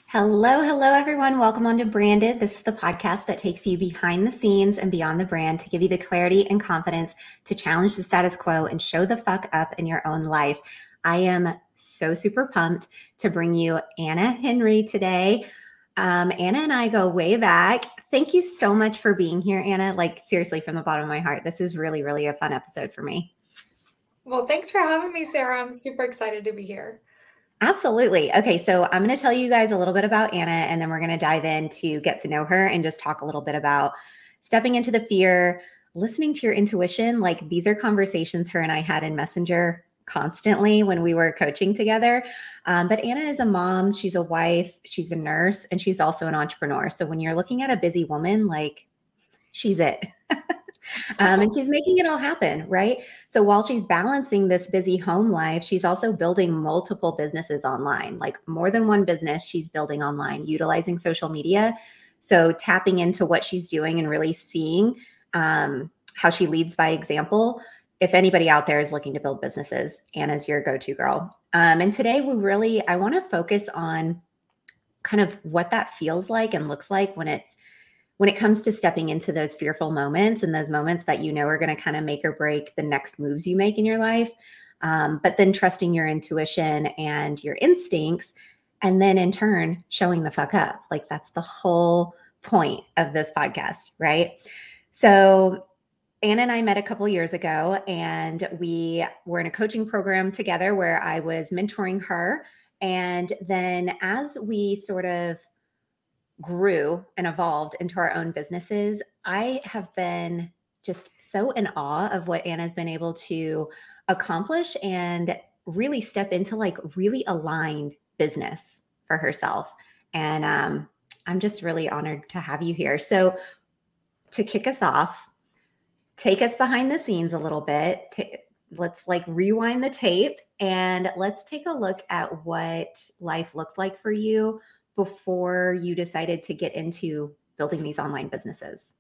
Hello, hello, everyone. Welcome on to Branded. This is the podcast that takes you behind the scenes and beyond the brand to give you the clarity and confidence to challenge the status quo and show the fuck up in your own life. I am so super pumped to bring you Anna Henry today. Anna and I go way back. Thank you so much for being here, Anna. Like, seriously, from the bottom of my heart, this is really, really a fun episode for me. Well, thanks for having me, Sarah. I'm super excited to be here. Absolutely. Okay, so I'm going to tell you guys a little bit about Anna, and then we're going to dive in to get to know her and just talk a little bit about stepping into the fear, listening to your intuition. Like, these are conversations her and I had in Messenger constantly when we were coaching together. But Anna is a mom, she's a wife, she's a nurse, and she's also an entrepreneur. So when you're looking at a busy woman, like, she's it. And she's making it all happen, right? So while she's balancing this busy home life, she's also building multiple businesses online, like more than one business she's building online, utilizing social media. So tapping into what she's doing and really seeing how she leads by example. If anybody out there is looking to build businesses, Anna's your go-to girl. And today I want to focus on kind of what that feels like and looks like when it comes to stepping into those fearful moments and those moments that you know are going to kind of make or break the next moves you make in your life, but then trusting your intuition and your instincts, and then in turn showing the fuck up. Like, that's the whole point of this podcast, right? So Anna and I met a couple of years ago, and we were in a coaching program together where I was mentoring her. And then as we sort of grew and evolved into our own businesses, I have been just so in awe of what Anna's been able to accomplish and really step into, like, really aligned business for herself. And I'm just really honored to have you here. So to kick us off, take us behind the scenes a little bit. Let's like rewind the tape and let's take a look at what life looked like for you before you decided to get into building these online businesses.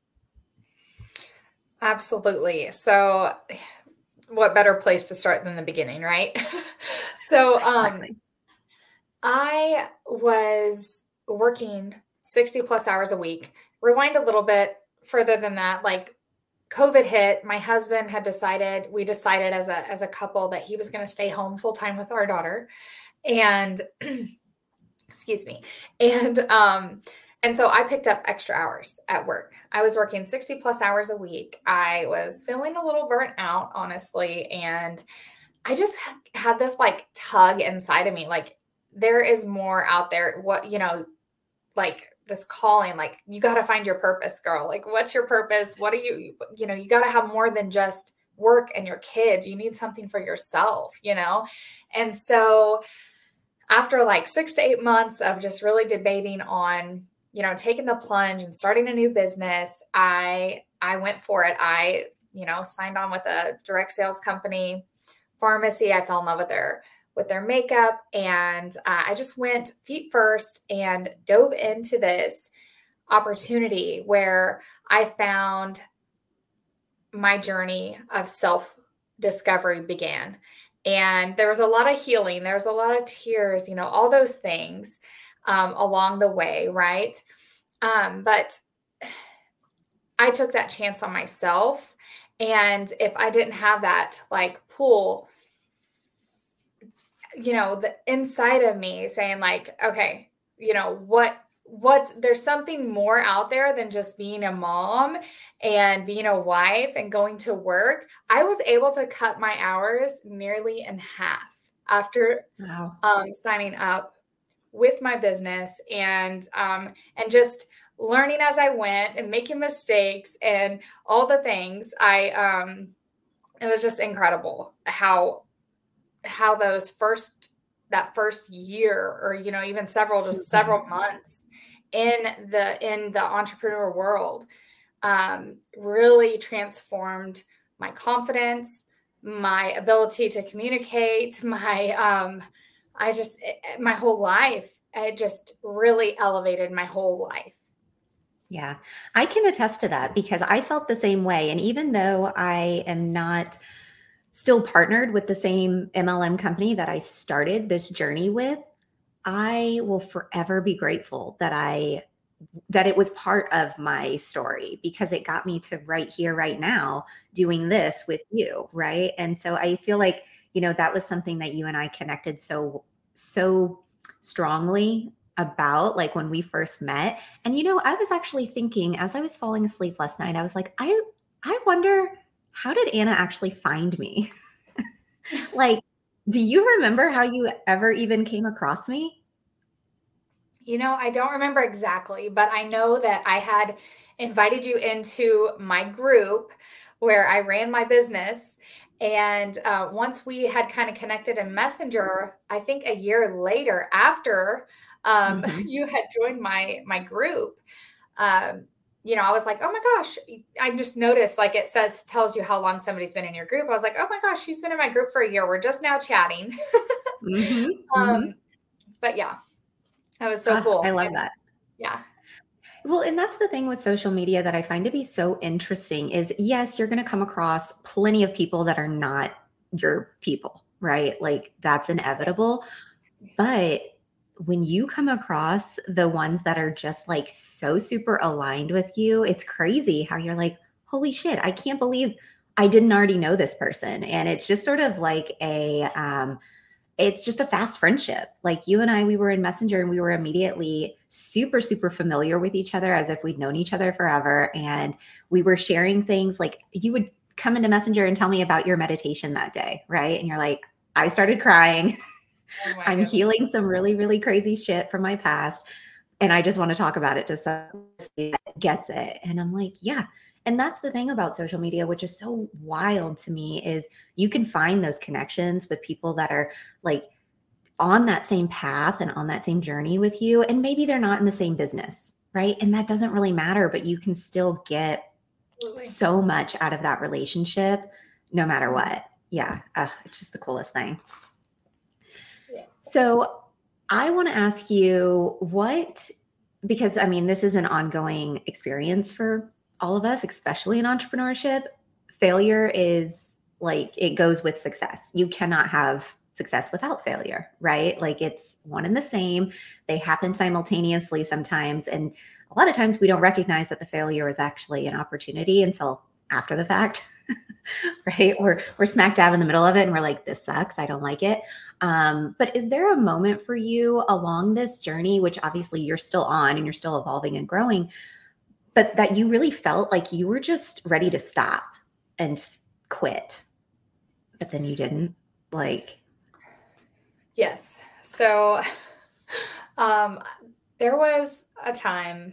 Absolutely. So what better place to start than the beginning, right? So Exactly. I was working 60 plus hours a week. Rewind a little bit further than that, like COVID hit. My husband had we decided as a couple that he was going to stay home full time with our daughter. And excuse me. And so I picked up extra hours at work. I was working 60 plus hours a week. I was feeling a little burnt out, honestly. And I just had this like tug inside of me. Like, there is more out there. Like this calling, like, you got to find your purpose, girl. Like, what's your purpose? What are you got to have more than just work and your kids. You need something for yourself, And so after like 6 to 8 months of just really debating on, taking the plunge and starting a new business, I went for it. I, signed on with a direct sales company, pharmacy. I fell in love with their makeup. And I just went feet first and dove into this opportunity where I found my journey of self-discovery began. And there was a lot of healing. There was a lot of tears, all those things along the way, right? But I took that chance on myself. And if I didn't have that like pull, the inside of me saying like, okay, there's something more out there than just being a mom and being a wife and going to work. I was able to cut my hours nearly in half after signing up with my business and just learning as I went and making mistakes and all the things. It was just incredible how that first year or, even several months in the entrepreneur world, really transformed my confidence, my ability to communicate, my whole life. It just really elevated my whole life. Yeah, I can attest to that because I felt the same way. And even though I am not still partnered with the same MLM company that I started this journey with, I will forever be grateful that it was part of my story because it got me to right here, right now, doing this with you, right? And so I feel like, that was something that you and I connected so strongly about, like when we first met. And I was actually thinking as I was falling asleep last night, I was like, I wonder, how did Anna actually find me? Like, do you remember how you ever even came across me? I don't remember exactly, but I know that I had invited you into my group where I ran my business. And once we had kind of connected in Messenger, I think a year later, after Mhm. you had joined my group, um, I was like, oh my gosh, I just noticed like it tells you how long somebody's been in your group. I was like, oh my gosh, she's been in my group for a year. We're just now chatting. Mhm. Mhm. um, but yeah, that was so I cool. love And that. yeah. Well, and that's the thing with social media that I find to be so interesting is yes, you're going to come across plenty of people that are not your people, right? Like that's inevitable. But when you come across the ones that are just like so super aligned with you, it's crazy how you're like, holy shit, I can't believe I didn't already know this person. And it's just sort of like it's just a fast friendship. Like you and I, we were in Messenger and we were immediately super, super familiar with each other as if we'd known each other forever. And we were sharing things like you would come into Messenger and tell me about your meditation that day, right? And you're like, I started crying. Oh my I'm goodness. healing some really, really crazy shit from my past. And I just want to talk about it to somebody that gets it. And I'm like, yeah. And that's the thing about social media, which is so wild to me, is you can find those connections with people that are like on that same path and on that same journey with you. And maybe they're not in the same business, right? And that doesn't really matter, but you can still get Absolutely. so much out of that relationship no matter Mhm. what. Yeah, it's just the coolest thing. Yes. So I want to ask you because I mean, this is an ongoing experience for all of us, especially in entrepreneurship. Failure is like it goes with success. You cannot have success without failure, right? Like it's one and the same. They happen simultaneously sometimes. And a lot of times we don't recognize that the failure is actually an opportunity until after the fact. Right? We're smack dab in the middle of it and we're like, this sucks. I don't like it. But is there a moment for you along this journey, which obviously you're still on and you're still evolving and growing, but that you really felt like you were just ready to stop and just quit, but then you didn't? Like, Yes. So um there was a time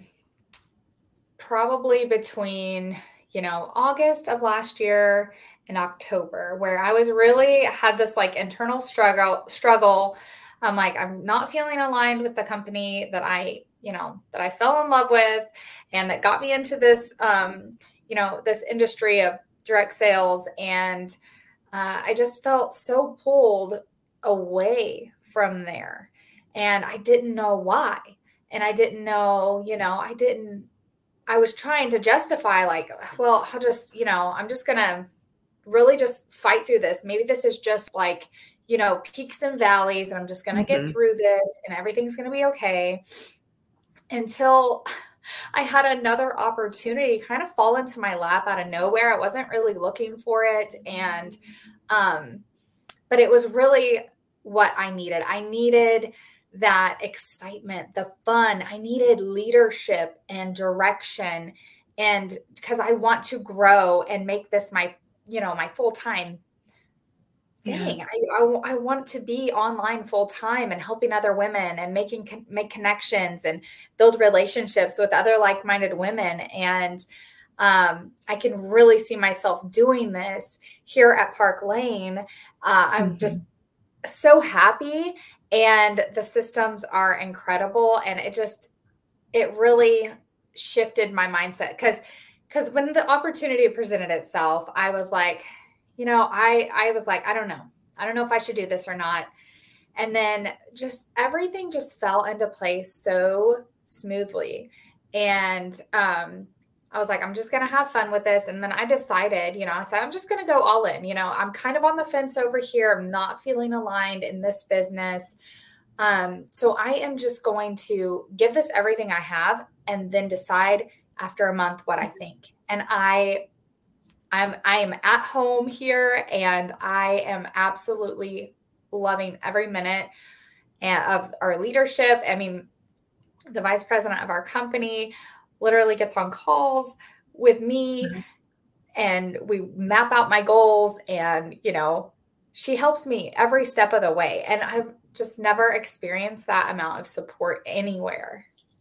probably between, August of last year and October where I was really had this like internal struggle. I'm like, I'm not feeling aligned with the company that I fell in love with and that got me into this, this industry of direct sales. And I just felt so pulled away from there. And I didn't know why. And I didn't know, I was trying to justify, like, well, I'm just going to really just fight through this. Maybe this is just like, peaks and valleys, and I'm just going to get mhm, through this and everything's going to be okay, until I had another opportunity kind of fall into my lap out of nowhere. I wasn't really looking for it. Um, but it was really what I needed. I needed that excitement, the fun. I needed leadership and direction. And because I want to grow and make this my full time yeah, thing. I want to be online full time and helping other women and make connections and build relationships with other like-minded women. And I can really see myself doing this here at Park Lane. I'm just mhm, so happy, and the systems are incredible. And it really shifted my mindset because when the opportunity presented itself, I was like, I was like, I don't know if I should do this or not. And then just everything just fell into place so smoothly. And I was like, I'm just going to have fun with this. And then I decided, I said, I'm just going to go all in. I'm kind of on the fence over here. I'm not feeling aligned in this business. So I am just going to give this everything I have and then decide after a month what I think. And I am at home here and I am absolutely loving every minute of our leadership. I mean, the vice president of our company literally gets on calls with me and we map out my goals, and, she helps me every step of the way. And I've just never experienced that amount of support anywhere.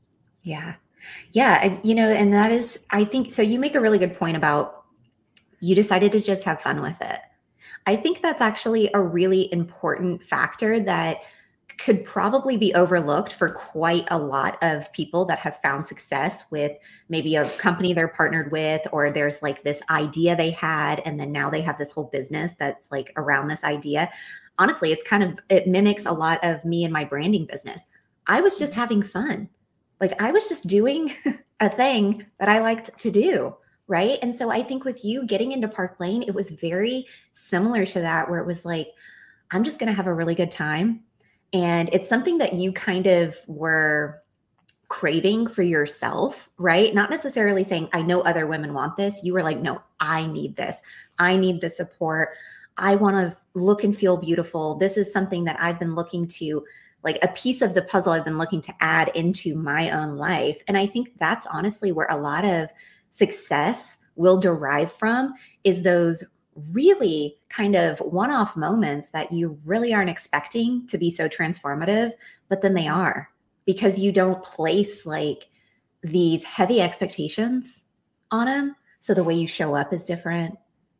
Yeah. Yeah. And that is, I think, so you make a really good point about you decided to just have fun with it. I think that's actually a really important factor that could probably be overlooked for quite a lot of people that have found success with maybe a company they're partnered with, or there's like this idea they had, and then now they have this whole business that's like around this idea. Honestly, it mimics a lot of me and my branding business. I was just having fun. Like I was just doing a thing that I liked to do. Right. And so I think with you getting into Park Lane, it was very similar to that, where it was like, I'm just going to have a really good time. And it's something that you kind of were craving for yourself, right? Not necessarily saying, I know other women want this. You were like, no, I need this. I need the support. I want to look and feel beautiful. This is something that I've been looking to, like a piece of the puzzle I've been looking to add into my own life. And I think that's honestly where a lot of success will derive from, is those really kind of one-off moments that you really aren't expecting to be so transformative, but then they are, because you don't place like these heavy expectations on them. So the way you show up is different,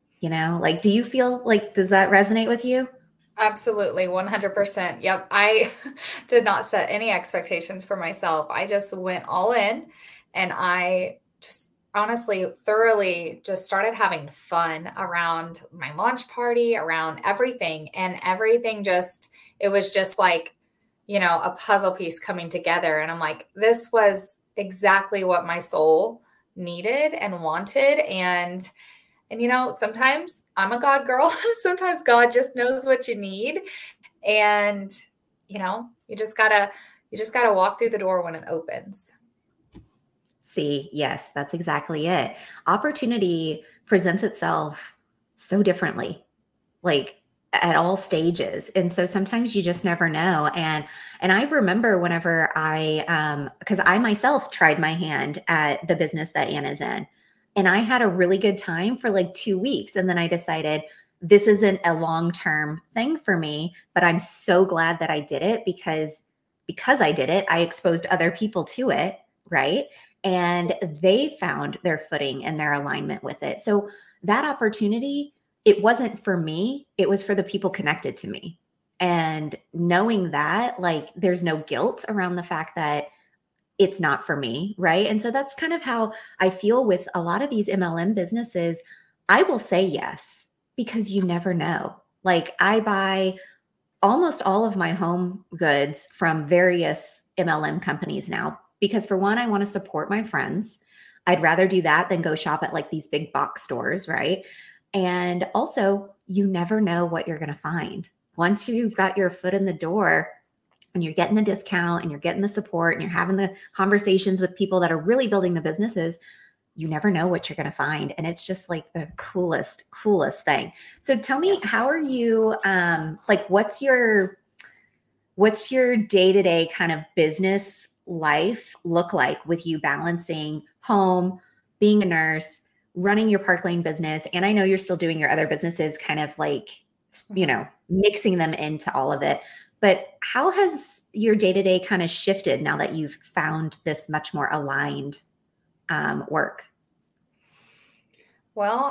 like, do you feel like, does that resonate with you? Absolutely. 100%. Yep. I did not set any expectations for myself. I just went all in, and I just honestly thoroughly just started having fun around my launch party, around everything, and everything it was just like, a puzzle piece coming together. And I'm like, this was exactly what my soul needed and wanted. And sometimes I'm a God girl. Sometimes God just knows what you need. And, you just gotta walk through the door when it opens. See, yes, that's exactly it. Opportunity presents itself so differently, like at all stages. And so sometimes you just never know. And I remember whenever because I myself tried my hand at the business that Anna's in, and I had a really good time for like 2 weeks. And then I decided this isn't a long-term thing for me, but I'm so glad that I did it, because I did it, I exposed other people to it. Right. And they found their footing and their alignment with it. So that opportunity, it wasn't for me, it was for the people connected to me. And knowing that, like, there's no guilt around the fact that it's not for me, right? And so that's kind of how I feel with a lot of these MLM businesses. I will say yes, because you never know. Like, I buy almost all of my home goods from various MLM companies now, because for one, I want to support my friends. I'd rather do that than go shop at like these big box stores, right? And also, you never know what you're going to find. Once you've got your foot in the door and you're getting the discount and you're getting the support and you're having the conversations with people that are really building the businesses, you never know what you're going to find. And it's just like the coolest thing. So tell me, how are you, like, what's your day-to-day kind of business life look like with you balancing home, being a nurse, running your Park Lane business? And I know you're still doing your other businesses, kind of like, mixing them into all of it. But how has your day-to-day kind of shifted now that you've found this much more aligned work? Well,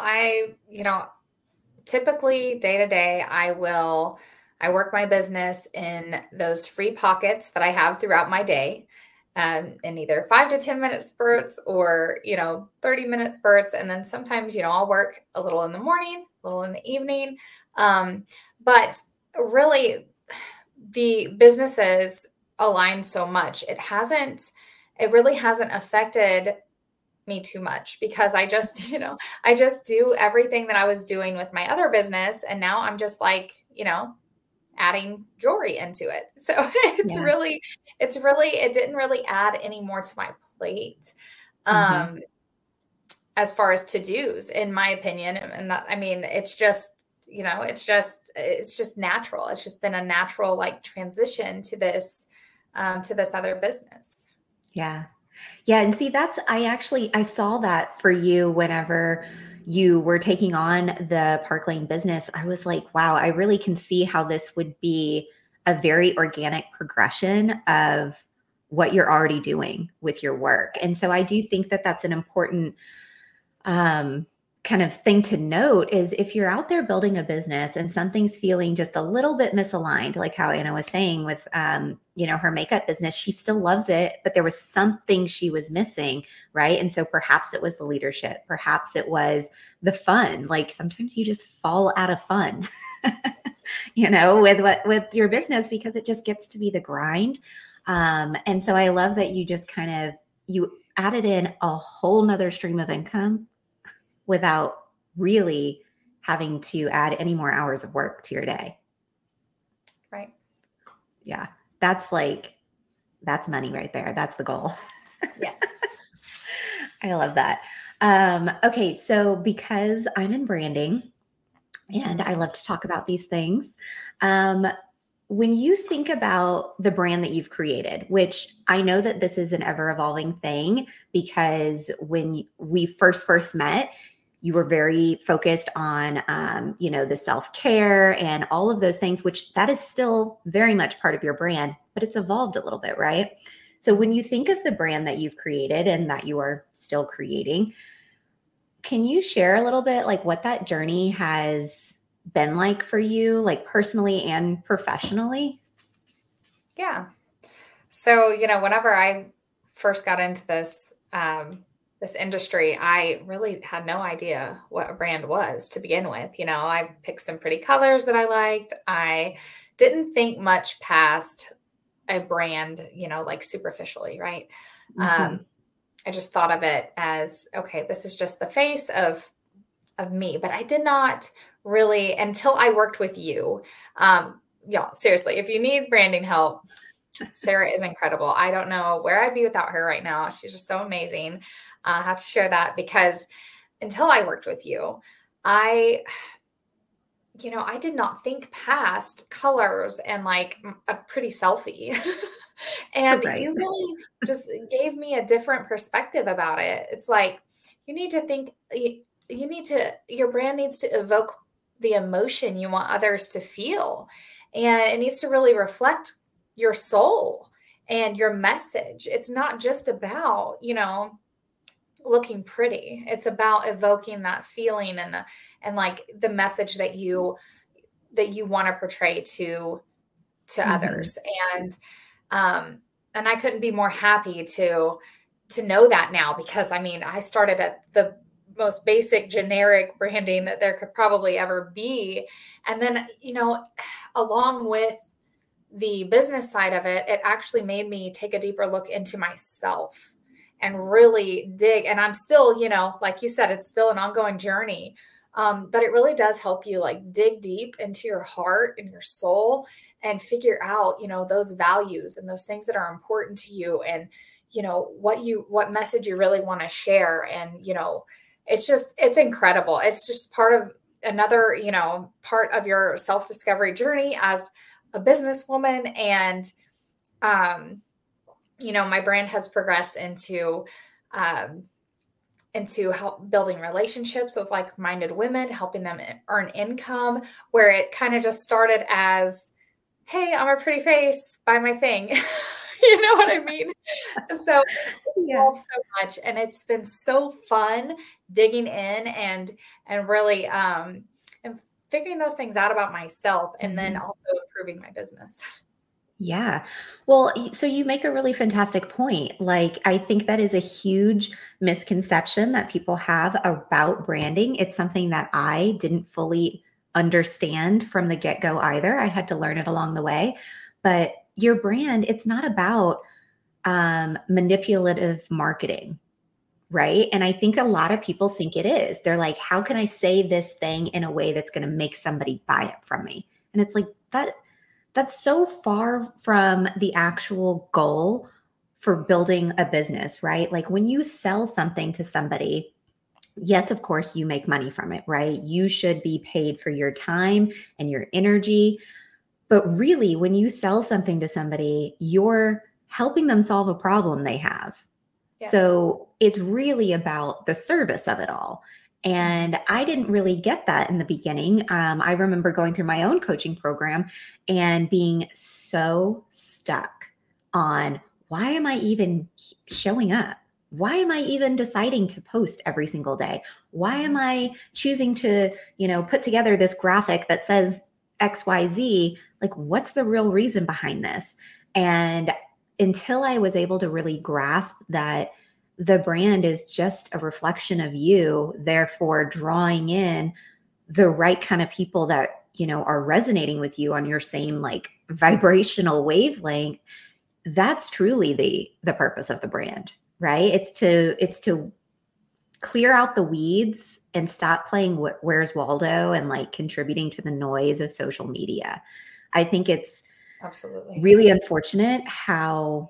typically day to day, I work my business in those free pockets that I have throughout my day, in either 5 to 10 minute spurts or, 30-minute spurts. And then sometimes, I'll work a little in the morning, a little in the evening. But really, the businesses align so much. It really hasn't affected me too much, because I just do everything that I was doing with my other business. And now I'm just like, adding jewelry into it. So Yeah. it didn't really add any more to my plate. Hmm. As far as to-dos, in my opinion. And that, I mean, it's just, it's just natural. It's just been a natural like transition to this other business. Yeah. Yeah. And see, I saw that for you whenever you were taking on the Park Lane business. I was like, wow, I really can see how this would be a very organic progression of what you're already doing with your work. And so I do think that that's an important um, kind of thing to note is if you're out there building a business and something's feeling just a little bit misaligned, like how Anna was saying with, her makeup business, she still loves it, but there was something she was missing, right? And so perhaps it was the leadership, perhaps it was the fun. Like sometimes you just fall out of fun, with your business because it just gets to be the grind. And so I love that you just you added in a whole nother stream of income without really having to add any more hours of work to your day. Right. Yeah. That's money right there. That's the goal. Yes. I love that. Okay. So because I'm in branding and I love to talk about these things, when you think about the brand that you've created, which I know that this is an ever evolving thing, because when we first met, you were very focused on, the self-care and all of those things, which that is still very much part of your brand, but it's evolved a little bit, right? So when you think of the brand that you've created and that you are still creating, can you share a little bit like what that journey has been like for you, like personally and professionally? Yeah. So, whenever I first got into this industry, I really had no idea what a brand was to begin with. I picked some pretty colors that I liked. I didn't think much past a brand, like superficially, right? Mm-hmm. I just thought of it as, okay, this is just the face of me, but I did not really until I worked with you. Y'all, seriously, if you need branding help, Sarah is incredible. I don't know where I'd be without her right now. She's just so amazing. I have to share that because until I worked with you, I did not think past colors and like a pretty selfie. And Right. you really just gave me a different perspective about it. It's like, you need to think, your brand needs to evoke the emotion you want others to feel. And it needs to really reflect your soul and your message. It's not just about, looking pretty. It's about evoking that feeling and like the message that you want to portray to Mm-hmm. others. And I couldn't be more happy to know that now, because I mean, I started at the most basic generic branding that there could probably ever be. And then, along with the business side of it, it actually made me take a deeper look into myself and really dig. And I'm still, like you said, it's still an ongoing journey. But it really does help you like dig deep into your heart and your soul and figure out, those values and those things that are important to you, and, what message you really want to share. And, it's incredible. It's just part of another, part of your self-discovery journey as a businesswoman. And, my brand has progressed into help building relationships with like-minded women, helping them earn income, where it kind of just started as, hey, I'm a pretty face, buy my thing. You know what I mean? So it's Yeah. evolved so much, and it's been so fun digging in and really and figuring those things out about myself, and then Mm-hmm. also improving my business. Yeah. Well, so you make a really fantastic point. Like, I think that is a huge misconception that people have about branding. It's something that I didn't fully understand from the get go either. I had to learn it along the way. But your brand, it's not about manipulative marketing, right? And I think a lot of people think it is. They're like, how can I say this thing in a way that's going to make somebody buy it from me? And it's like, that that's so far from the actual goal for building a business, right? Like when you sell something to somebody, yes, of course, you make money from it, right? You should be paid for your time and your energy. But really, when you sell something to somebody, you're helping them solve a problem they have. Yes. So it's really about the service of it all. And I didn't really get that in the beginning. I remember going through my own coaching program and being so stuck on, why am I even showing up? Why am I even deciding to post every single day? Why am I choosing to, put together this graphic that says XYZ? Like, what's the real reason behind this? And until I was able to really grasp that the brand is just a reflection of you, therefore drawing in the right kind of people that, are resonating with you on your same like vibrational wavelength, that's truly the purpose of the brand, right? It's to clear out the weeds and stop playing Where's Waldo and like contributing to the noise of social media. I think it's absolutely really unfortunate how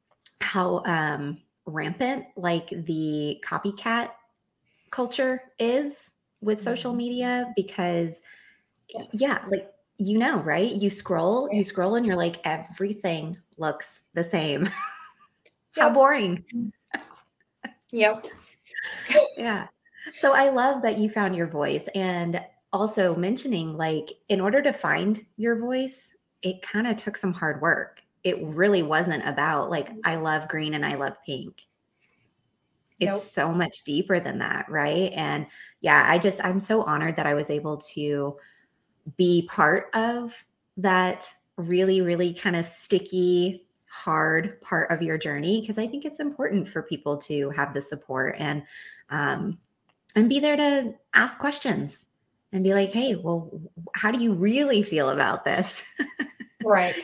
rampant like the copycat culture is with social media, because like, right? You scroll and you're like, everything looks the same. How boring. Yep. Yeah. So I love that you found your voice, and also mentioning like, in order to find your voice, it kind of took some hard work. It really wasn't about like, I love green and I love pink. It's so much deeper than that, right? And yeah, I'm so honored that I was able to be part of that really, really kind of sticky, hard part of your journey, because I think it's important for people to have the support and be there to ask questions and be like, hey, well, how do you really feel about this? Right.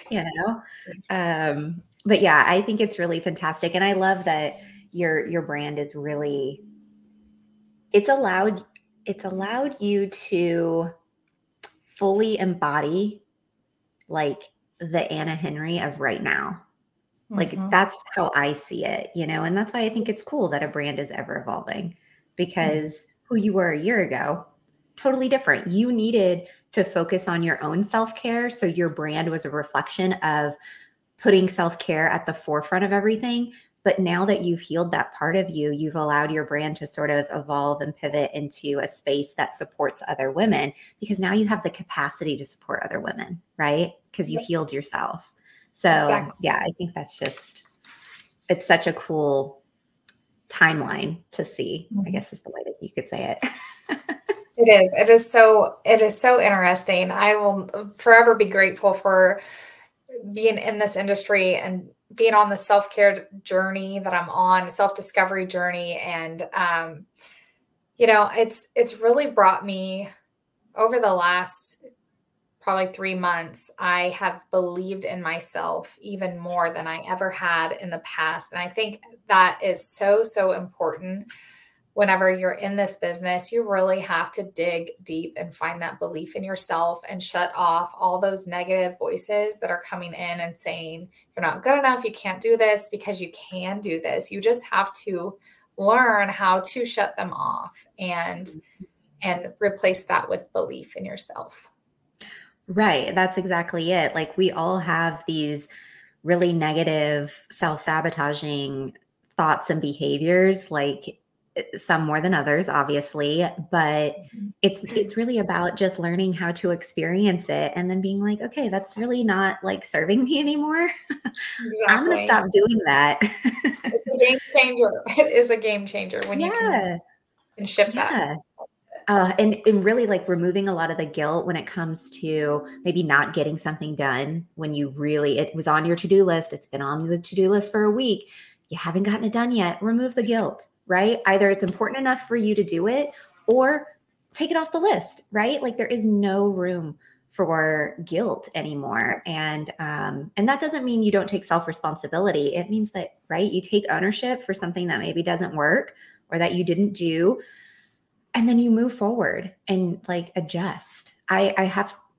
But yeah, I think it's really fantastic. And I love that your brand is really, it's allowed you to fully embody like the Anna Henry of right now. Like that's how I see it, and that's why I think it's cool that a brand is ever evolving, because who you were a year ago, totally different. You needed to focus on your own self-care. So your brand was a reflection of putting self-care at the forefront of everything. But now that you've healed that part of you, you've allowed your brand to sort of evolve and pivot into a space that supports other women, because now you have the capacity to support other women, right? Because you healed yourself. So yeah, I think that's it's such a cool timeline to see, I guess is the way that you could say it. It is. It is so interesting. I will forever be grateful for being in this industry and being on the self-care journey that I'm on, self-discovery journey. And, it's really brought me over the last probably 3 months. I have believed in myself even more than I ever had in the past. And I think that is so, so important. Whenever you're in this business, you really have to dig deep and find that belief in yourself and shut off all those negative voices that are coming in and saying, you're not good enough, you can't do this, because you can do this. You just have to learn how to shut them off and replace that with belief in yourself. Right. That's exactly it. Like, we all have these really negative, self-sabotaging thoughts and behaviors, like some more than others, obviously, but it's really about just learning how to experience it and then being like, okay, that's really not like serving me anymore. Exactly. I'm going to stop doing that. It's a game changer. It is a game changer when you can shift that. And really like removing a lot of the guilt when it comes to maybe not getting something done when it was on your to-do list. It's been on the to-do list for a week. You haven't gotten it done yet. Remove the guilt, right? Either it's important enough for you to do it or take it off the list, right? Like, there is no room for guilt anymore. And that doesn't mean you don't take self-responsibility. It means that, right, you take ownership for something that maybe doesn't work or that you didn't do. And then you move forward and like adjust. I have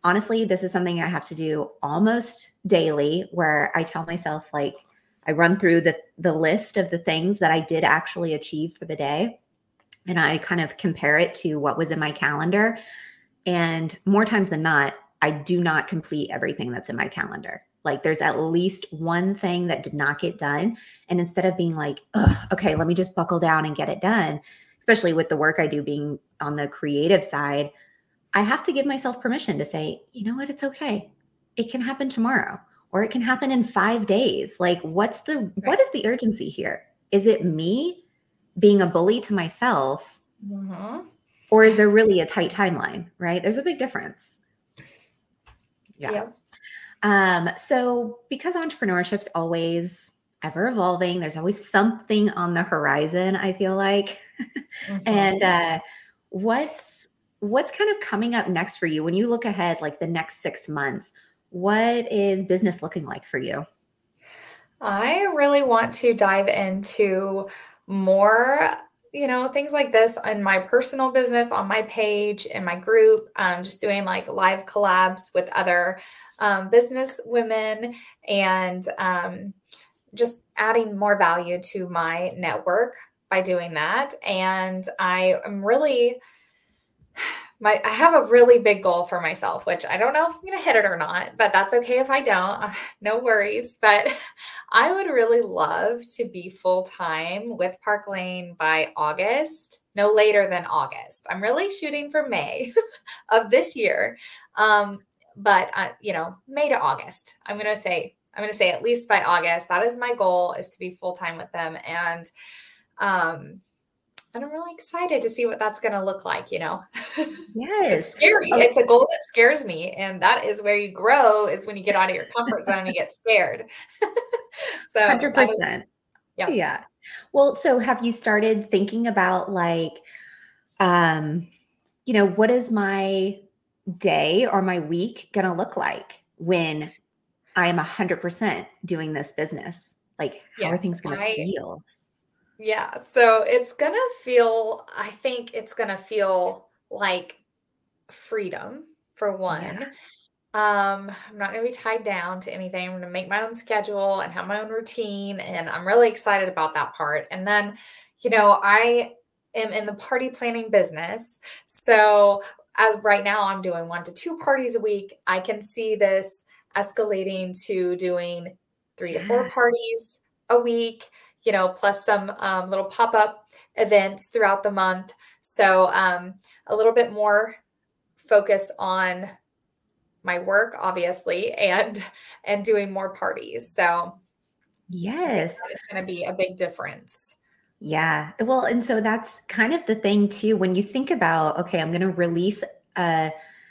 honestly, this is something I have to do almost daily, where I tell myself, like, I run through the list of the things that I did actually achieve for the day, and I kind of compare it to what was in my calendar. And more times than not, I do not complete everything that's in my calendar. Like, there's at least one thing that did not get done. And instead of being like, ugh, okay, let me just buckle down and get it done, especially with the work I do being on the creative side, I have to give myself permission to say, you know what, it's okay. It can happen tomorrow, or it can happen in 5 days. Like, what is the urgency here? Is it me being a bully to myself? Mm-hmm. Or is there really a tight timeline, right? There's a big difference. Yeah. So because entrepreneurship's always ever evolving, there's always something on the horizon, I feel like. Mm-hmm. And what's kind of coming up next for you when you look ahead, like the next 6 months? What is business looking like for you? I really want to dive into more, things like this in my personal business, on my page, in my group, just doing like live collabs with other business women, and just adding more value to my network by doing that. And I have a really big goal for myself, which I don't know if I'm going to hit it or not, but that's okay if I don't. No worries. But I would really love to be full-time with Park Lane by August, no later than August. I'm really shooting for May of this year. But May to August, I'm going to say at least by August. That is my goal, is to be full-time with them. And I'm really excited to see what that's going to look like, Yes. It's scary. Oh. It's a goal that scares me. And that is where you grow, is when you get out of your comfort zone and you get scared. So 100%. Yeah. Well, so have you started thinking about, like, what is my day or my week going to look like when I am 100% doing this business? Like, how are things going to feel? Yeah. So I think it's going to feel like freedom, for one. Yeah. I'm not going to be tied down to anything. I'm going to make my own schedule and have my own routine. And I'm really excited about that part. And then, I am in the party planning business. So as right now, I'm doing 1 to 2 parties a week. I can see this escalating to doing 3 to 4 parties a week, plus some little pop-up events throughout the month. So a little bit more focus on my work, obviously, and doing more parties. So yes, it's going to be a big difference. Yeah. Well, and so that's kind of the thing too, when you think about, okay, I'm going to release a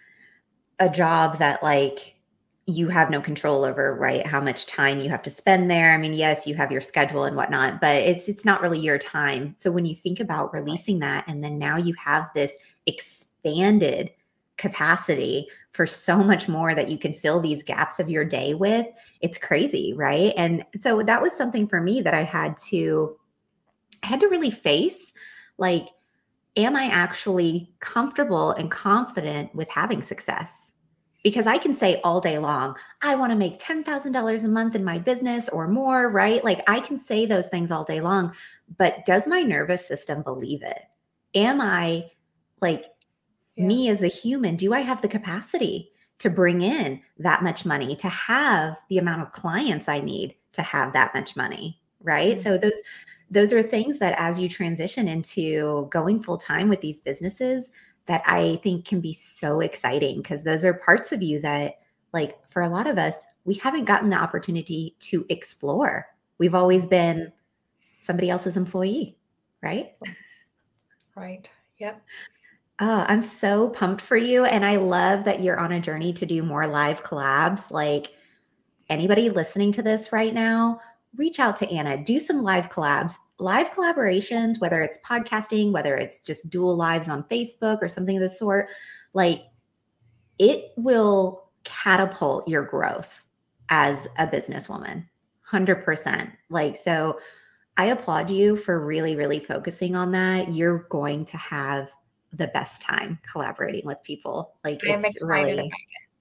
job that, like, you have no control over, right? How much time you have to spend there. I mean, yes, you have your schedule and whatnot, but it's not really your time. So when you think about releasing that, and then now you have this expanded capacity for so much more that you can fill these gaps of your day with, it's crazy, right? And so that was something for me that I had to really face, like, am I actually comfortable and confident with having success? Because I can say all day long, I want to make $10,000 a month in my business or more, right? Like, I can say those things all day long, but does my nervous system believe it? Am I, like, me as a human, do I have the capacity to bring in that much money, to have the amount of clients I need to have that much money, right? Mm-hmm. So those are things that, as you transition into going full time with these businesses, that I think can be so exciting, because those are parts of you that, like, for a lot of us, we haven't gotten the opportunity to explore. We've always been somebody else's employee, right? Right. Yep. Oh, I'm so pumped for you. And I love that you're on a journey to do more live collabs. Like, anybody listening to this right now, reach out to Anna, do some live collabs, live collaborations, whether it's podcasting, whether it's just dual lives on Facebook or something of the sort. Like, it will catapult your growth as a businesswoman, 100%. Like, so I applaud you for really, really focusing on that. You're going to have the best time collaborating with people. Like, I'm excited about it.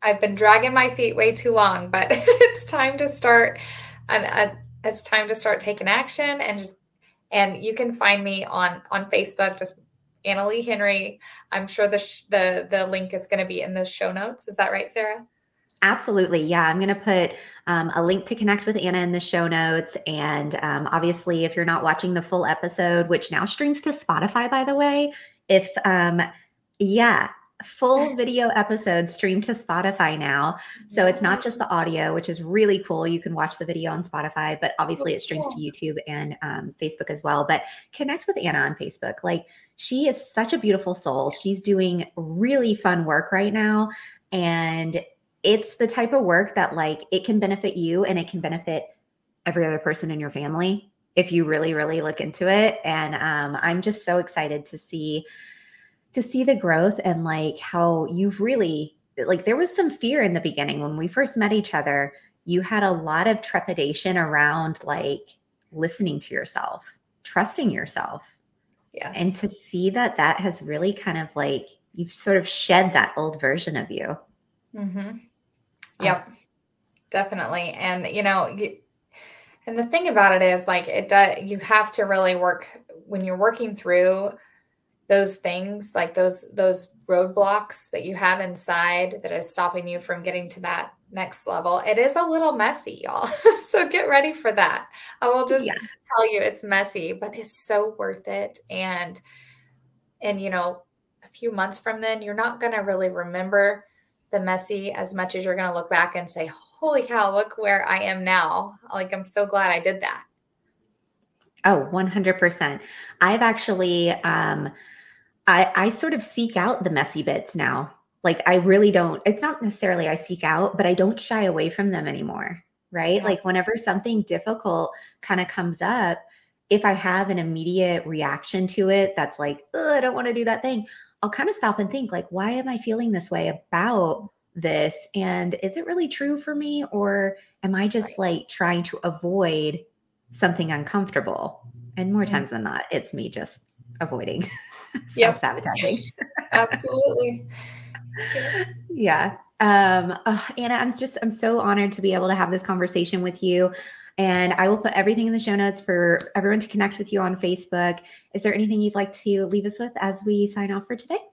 I've been dragging my feet way too long, but it's time to start and it's time to start taking action and you can find me on Facebook, just Anna Lee Henry. I'm sure the link is going to be in the show notes. Is that right, Sarah? Absolutely. Yeah. I'm going to put a link to connect with Anna in the show notes. And obviously, if you're not watching the full episode, which now streams to Spotify, by the way, yeah, full video episodes stream to Spotify now. So it's not just the audio, which is really cool. You can watch the video on Spotify, but obviously it streams to YouTube and Facebook as well. But connect with Anna on Facebook. Like, she is such a beautiful soul. She's doing really fun work right now. And it's the type of work that, like, it can benefit you and it can benefit every other person in your family if you really, really look into it. And I'm just so excited to see the growth and like how you've really, like, there was some fear in the beginning when we first met each other. You had a lot of trepidation around like listening to yourself, trusting yourself. Yes. And to see that has really kind of like, you've sort of shed that old version of you. Mm-hmm. Yep, definitely. And, and the thing about it is, like, you have to really work when you're working through those things, like those roadblocks that you have inside that is stopping you from getting to that next level. It is a little messy, y'all. So get ready for that. I will just tell you it's messy, but it's so worth it. And a few months from then, you're not going to really remember the messy as much as you're going to look back and say, holy cow, look where I am now. Like, I'm so glad I did that. Oh, 100%. I've actually, I sort of seek out the messy bits now. Like, I really don't, it's not necessarily I seek out, but I don't shy away from them anymore. Right. Yeah. Like, whenever something difficult kind of comes up, if I have an immediate reaction to it, that's like, I don't want to do that thing, I'll kind of stop and think, like, why am I feeling this way about this? And is it really true for me? Or am I just like trying to avoid something uncomfortable? And more times than not, it's me just avoiding, self-sabotaging. Absolutely. Yeah. Anna, I'm so honored to be able to have this conversation with you. And I will put everything in the show notes for everyone to connect with you on Facebook. Is there anything you'd like to leave us with as we sign off for today?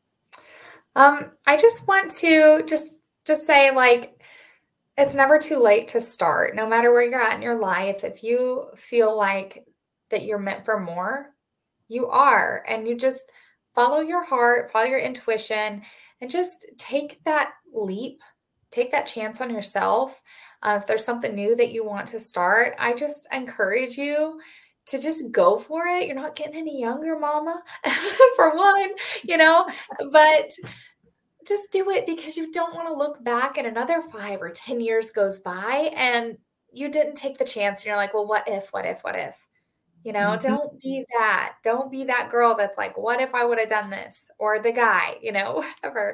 I just want to just say, like, it's never too late to start, no matter where you're at in your life. If you feel like that you're meant for more, you are, and you just follow your heart, follow your intuition, and just take that leap, take that chance on yourself. If there's something new that you want to start, I just encourage you to just go for it. You're not getting any younger, mama, for one, but just do it, because you don't want to look back and another 5 or 10 years goes by and you didn't take the chance. And you're like, well, what if? Don't be that. Don't be that girl that's like, what if I would have done this? Or the guy, whatever.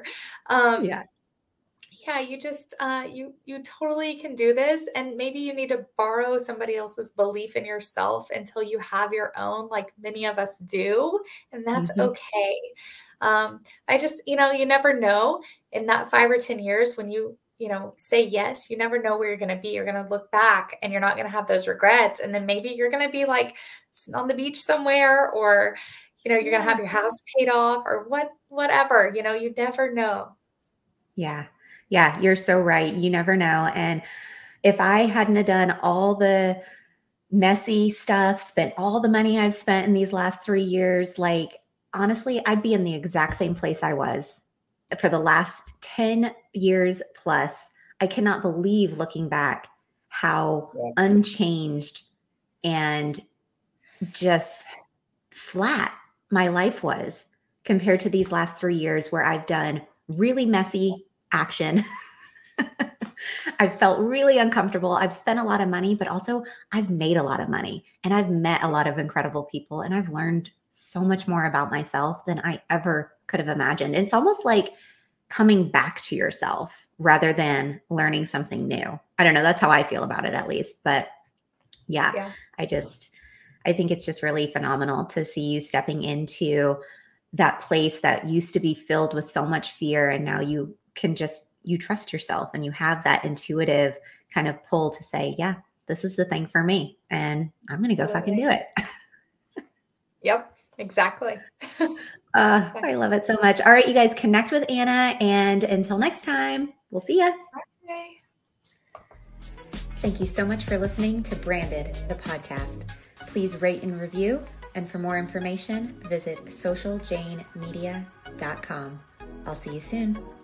Yeah, you just, you totally can do this. And maybe you need to borrow somebody else's belief in yourself until you have your own, like many of us do. And that's okay. I just, you never know in that 5 or 10 years when you say yes, you never know where you're going to be. You're going to look back and you're not going to have those regrets. And then maybe you're going to be like on the beach somewhere, or, you're going to have your house paid off, or whatever, you never know. Yeah, you're so right. You never know. And if I hadn't have done all the messy stuff, spent all the money I've spent in these last 3 years, like, honestly, I'd be in the exact same place I was for the last 10 years plus. I cannot believe, looking back, how unchanged and just flat my life was compared to these last 3 years where I've done really messy action. I've felt really uncomfortable. I've spent a lot of money, but also I've made a lot of money, and I've met a lot of incredible people, and I've learned so much more about myself than I ever could have imagined. It's almost like coming back to yourself rather than learning something new. I don't know. That's how I feel about it, at least. But yeah. I think it's just really phenomenal to see you stepping into that place that used to be filled with so much fear. And now you can just you trust yourself and you have that intuitive kind of pull to say, yeah, this is the thing for me and I'm going to go fucking do it. Yep, exactly. I love it so much. All right, you guys, connect with Anna, and until next time, we'll see ya. Okay. Thank you so much for listening to Branded, the podcast. Please rate and review, and for more information, visit socialjanemedia.com. I'll see you soon.